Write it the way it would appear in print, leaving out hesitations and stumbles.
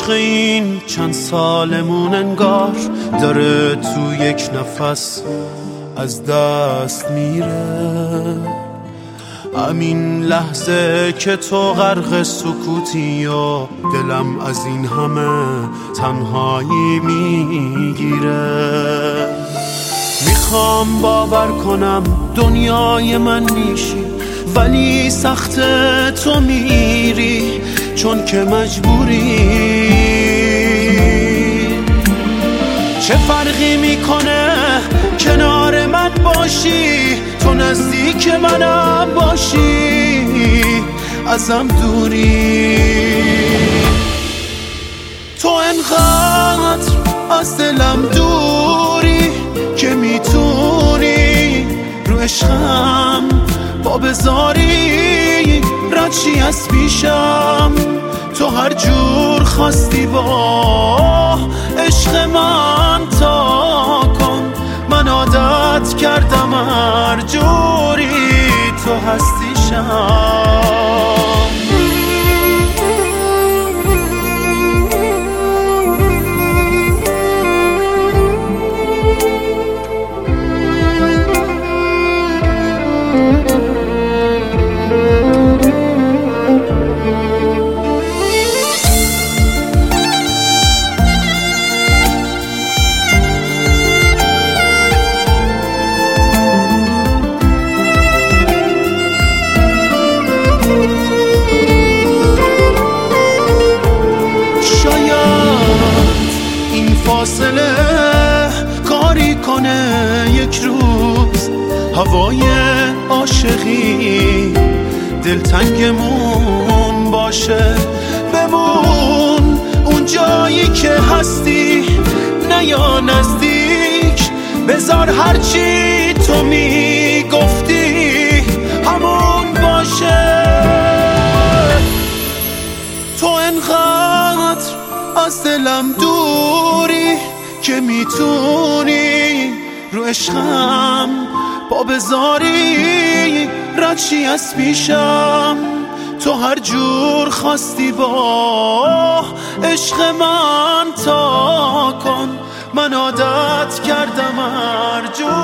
عشق این چند سالمون انگار داره تو یک نفس از دست میره. همین لحظه که تو غرق سکوتی و دلم از این همه تنهایی میگیره. میخوام باور کنم دنیای من میشی، ولی سخت تو میری چون که مجبوری. چه فرقی میکنه کنار من باشی، تو نزدیک منم باشی، ازم دوری. تو انقدر از دلم دوری که میتونی رو عشقم پا بذاری، ردشی از پیشم تو هر جور خواستی با عشق من تا کن. من عادت کردم هر جوری تو هستیشم. فاصله کاری کنه یک روز، هوای عاشقی دلتنگمون باشه. بمون اون جایی که هستی، نیا نزدیک، بذار هرچی تو میگفتی همون باشه. تو انقدر از دلم دوری که میتونی رو عشقم پا بذاری، ردشی از پیشم تو هر جور خواستی با عشق من تا کن. من عادت کردم هر جور